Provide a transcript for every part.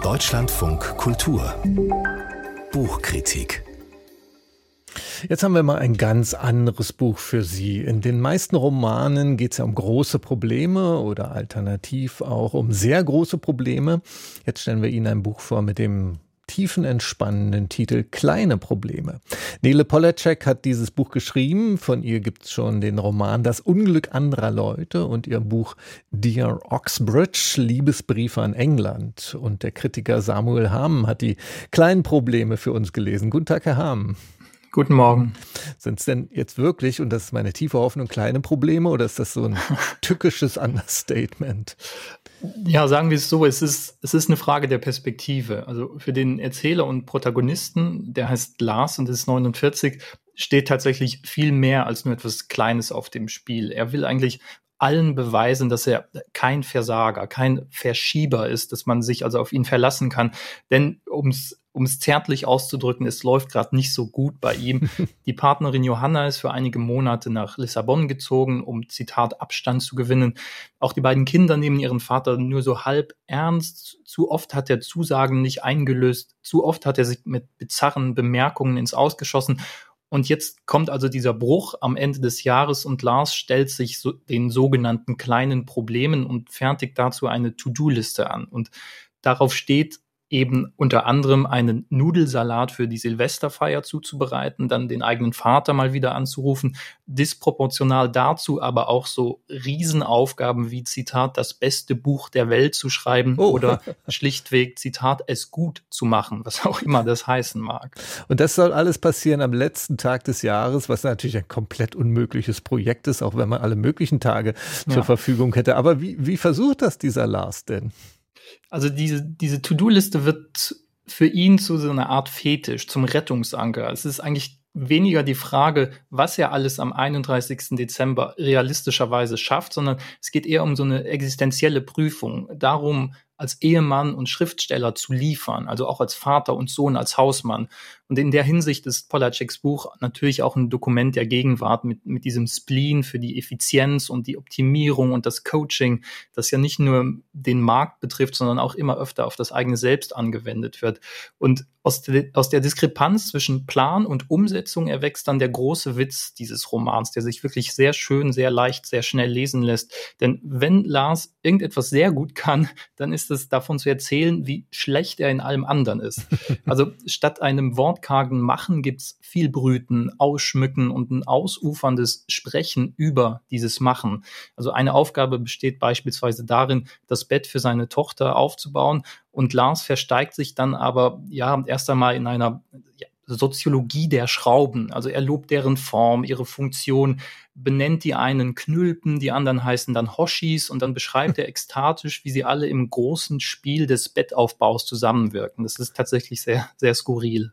Deutschlandfunk Kultur Buchkritik. Jetzt haben wir mal ein ganz anderes Buch für Sie. In den meisten Romanen geht es ja um große Probleme oder alternativ auch um sehr große Probleme. Jetzt stellen wir Ihnen ein Buch vor mit dem tiefenentspannenden Titel Kleine Probleme. Nele Polacek hat dieses Buch geschrieben. Von ihr gibt es schon den Roman Das Unglück anderer Leute und ihr Buch Dear Oxbridge, Liebesbriefe an England. Und der Kritiker Samuel Hamm hat die kleinen Probleme für uns gelesen. Guten Tag, Herr Hamm. Guten Morgen. Sind es denn jetzt wirklich, und das ist meine tiefe Hoffnung, kleine Probleme oder ist das so ein tückisches Understatement? Ja, sagen wir es so, es ist eine Frage der Perspektive. Also für den Erzähler und Protagonisten, der heißt Lars und ist 49, steht tatsächlich viel mehr als nur etwas Kleines auf dem Spiel. Er will eigentlich allen beweisen, dass er kein Versager, kein Verschieber ist, dass man sich also auf ihn verlassen kann. Denn um es zärtlich auszudrücken, es läuft gerade nicht so gut bei ihm. Die Partnerin Johanna ist für einige Monate nach Lissabon gezogen, um, Zitat, Abstand zu gewinnen. Auch die beiden Kinder nehmen ihren Vater nur so halb ernst. Zu oft hat er Zusagen nicht eingelöst. Zu oft hat er sich mit bizarren Bemerkungen ins Ausgeschossen. Und jetzt kommt also dieser Bruch am Ende des Jahres und Lars stellt sich den sogenannten kleinen Problemen und fertigt dazu eine To-Do-Liste an. Und darauf steht eben unter anderem einen Nudelsalat für die Silvesterfeier zuzubereiten, dann den eigenen Vater mal wieder anzurufen, disproportional dazu aber auch so Riesenaufgaben wie, Zitat, das beste Buch der Welt zu schreiben oder schlichtweg, Zitat, es gut zu machen, was auch immer das heißen mag. Und das soll alles passieren am letzten Tag des Jahres, was natürlich ein komplett unmögliches Projekt ist, auch wenn man alle möglichen Tage zur Verfügung hätte. Aber wie versucht das dieser Lars denn? Also diese To-Do-Liste wird für ihn zu so einer Art Fetisch, zum Rettungsanker. Es ist eigentlich weniger die Frage, was er alles am 31. Dezember realistischerweise schafft, sondern es geht eher um so eine existenzielle Prüfung, darum, als Ehemann und Schriftsteller zu liefern, also auch als Vater und Sohn, als Hausmann. Und in der Hinsicht ist Polaceks Buch natürlich auch ein Dokument der Gegenwart mit diesem Spleen für die Effizienz und die Optimierung und das Coaching, das ja nicht nur den Markt betrifft, sondern auch immer öfter auf das eigene Selbst angewendet wird. Und aus der Diskrepanz zwischen Plan und Umsetzung erwächst dann der große Witz dieses Romans, der sich wirklich sehr schön, sehr leicht, sehr schnell lesen lässt. Denn wenn Lars irgendetwas sehr gut kann, dann ist es davon zu erzählen, wie schlecht er in allem anderen ist. Also statt einem wortkargen Machen gibt's viel Brüten, Ausschmücken und ein ausuferndes Sprechen über dieses Machen. Also eine Aufgabe besteht beispielsweise darin, das Bett für seine Tochter aufzubauen, und Lars versteigt sich dann aber erst einmal in einer Soziologie der Schrauben. Also er lobt deren Form, ihre Funktion, benennt die einen Knülpen, die anderen heißen dann Hoshis, und dann beschreibt er ekstatisch, wie sie alle im großen Spiel des Bettaufbaus zusammenwirken. Das ist tatsächlich sehr, sehr skurril.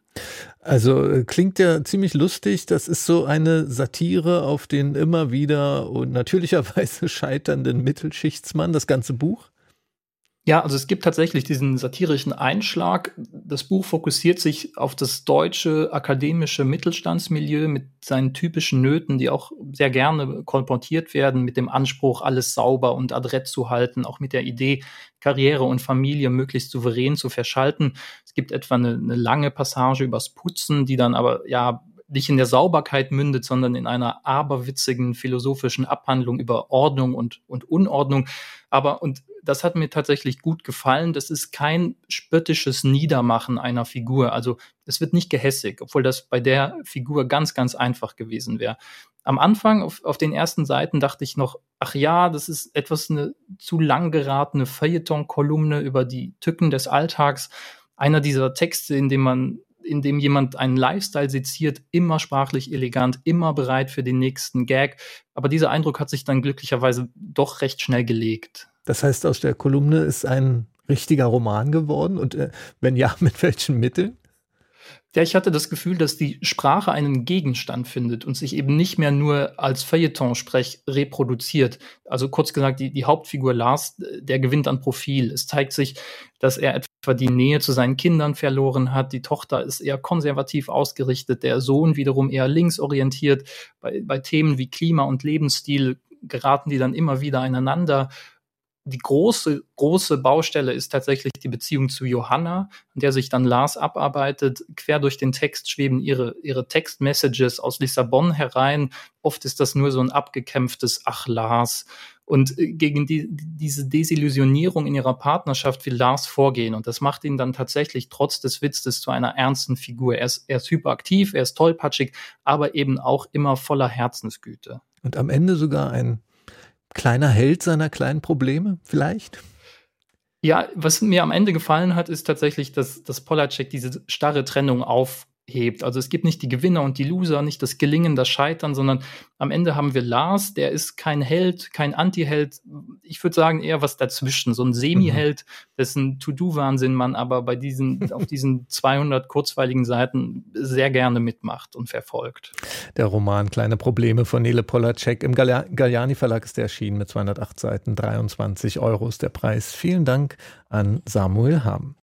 Also klingt ja ziemlich lustig. Das ist so eine Satire auf den immer wieder und natürlicherweise scheiternden Mittelschichtsmann, das ganze Buch. Ja, also es gibt tatsächlich diesen satirischen Einschlag. Das Buch fokussiert sich auf das deutsche akademische Mittelstandsmilieu mit seinen typischen Nöten, die auch sehr gerne kolportiert werden, mit dem Anspruch, alles sauber und adrett zu halten, auch mit der Idee, Karriere und Familie möglichst souverän zu verschalten. Es gibt etwa eine lange Passage übers Putzen, die dann aber nicht in der Sauberkeit mündet, sondern in einer aberwitzigen philosophischen Abhandlung über Ordnung und Unordnung. Und das hat mir tatsächlich gut gefallen. Das ist kein spöttisches Niedermachen einer Figur. Also es wird nicht gehässig, obwohl das bei der Figur ganz, ganz einfach gewesen wäre. Am Anfang, auf den ersten Seiten, dachte ich noch, das ist etwas eine zu lang geratene Feuilleton-Kolumne über die Tücken des Alltags. Einer dieser Texte, in dem jemand einen Lifestyle seziert, immer sprachlich elegant, immer bereit für den nächsten Gag. Aber dieser Eindruck hat sich dann glücklicherweise doch recht schnell gelegt. Das heißt, aus der Kolumne ist ein richtiger Roman geworden? Und wenn ja, mit welchen Mitteln? Ja, ich hatte das Gefühl, dass die Sprache einen Gegenstand findet und sich eben nicht mehr nur als Feuilleton-Sprech reproduziert. Also kurz gesagt, die Hauptfigur Lars, der gewinnt an Profil. Es zeigt sich, dass er etwa die Nähe zu seinen Kindern verloren hat. Die Tochter ist eher konservativ ausgerichtet, der Sohn wiederum eher linksorientiert. Bei Themen wie Klima und Lebensstil geraten die dann immer wieder aneinander. die große Baustelle ist tatsächlich die Beziehung zu Johanna, an der sich dann Lars abarbeitet. Quer durch den Text schweben ihre Textmessages aus Lissabon herein. Oft ist das nur so ein abgekämpftes Ach Lars. Und gegen diese Desillusionierung in ihrer Partnerschaft will Lars vorgehen. Und das macht ihn dann tatsächlich trotz des Witzes zu einer ernsten Figur. Er ist hyperaktiv, er ist tollpatschig, aber eben auch immer voller Herzensgüte. Und am Ende sogar ein kleiner Held seiner kleinen Probleme vielleicht? Ja, was mir am Ende gefallen hat, ist tatsächlich, dass Pollaczek diese starre Trennung aufhebt. Also es gibt nicht die Gewinner und die Loser, nicht das Gelingen, das Scheitern, sondern am Ende haben wir Lars, der ist kein Held, kein Anti-Held. Ich würde sagen eher was dazwischen, so ein Semi-Held, dessen To-Do-Wahnsinn man aber auf diesen 200 kurzweiligen Seiten sehr gerne mitmacht und verfolgt. Der Roman Kleine Probleme von Nele Pollaczek im Galliani Verlag ist erschienen mit 208 Seiten, 23 € ist der Preis. Vielen Dank an Samuel Hamm.